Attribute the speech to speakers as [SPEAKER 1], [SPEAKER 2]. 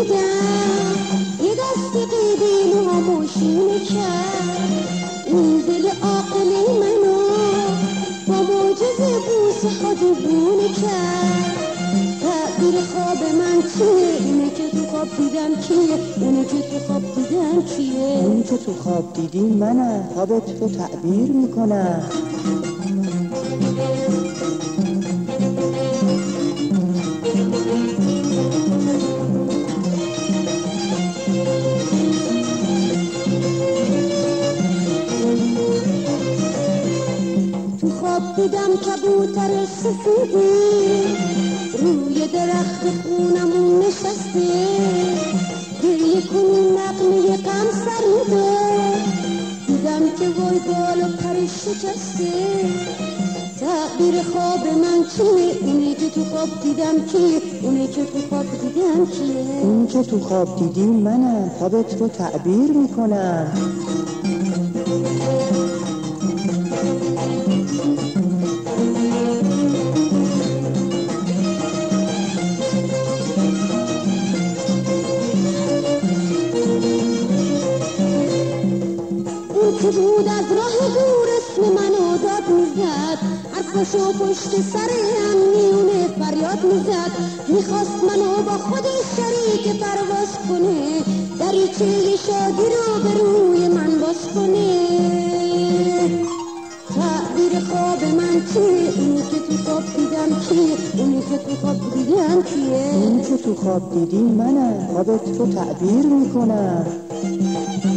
[SPEAKER 1] دیدم یه دست قیدین و آموشونه کرد این دل عاقل منو با معجزه بوس خودبونه کرد تعبیر خواب من چیه اینه که تو خواب دیدم کیه اونه که تو خواب دیدم کیه
[SPEAKER 2] اون که تو خواب دیدی منم خوابت رو تعبیر میکنم
[SPEAKER 1] دیدم کبوتر سفیدی روی درخت خونمون نشسته گریه کنی نغمه غم سر میده دیدم که وای بال و پرش شکسته تعبیر خواب من چیه اونی که تو خواب دیدم کیه اونی که تو خواب دیدم کیه
[SPEAKER 2] اون که تو خواب دیدی منم خوابت رو تعبیر میکنم
[SPEAKER 1] که بود از راه دور اسم منو داد میزد حرفشو پشت سر هم میونه فریاد میزد میخواست منو با خودش شریک پرواز کنه دریچه شادی رو به روی من باز کنه تعبیر خواب من چیه اونی که تو خواب دیدم کیه اونی که تو خواب دیدم کیه
[SPEAKER 2] اون که تو خواب دیدی منم خوابت رو تعبیر میکنم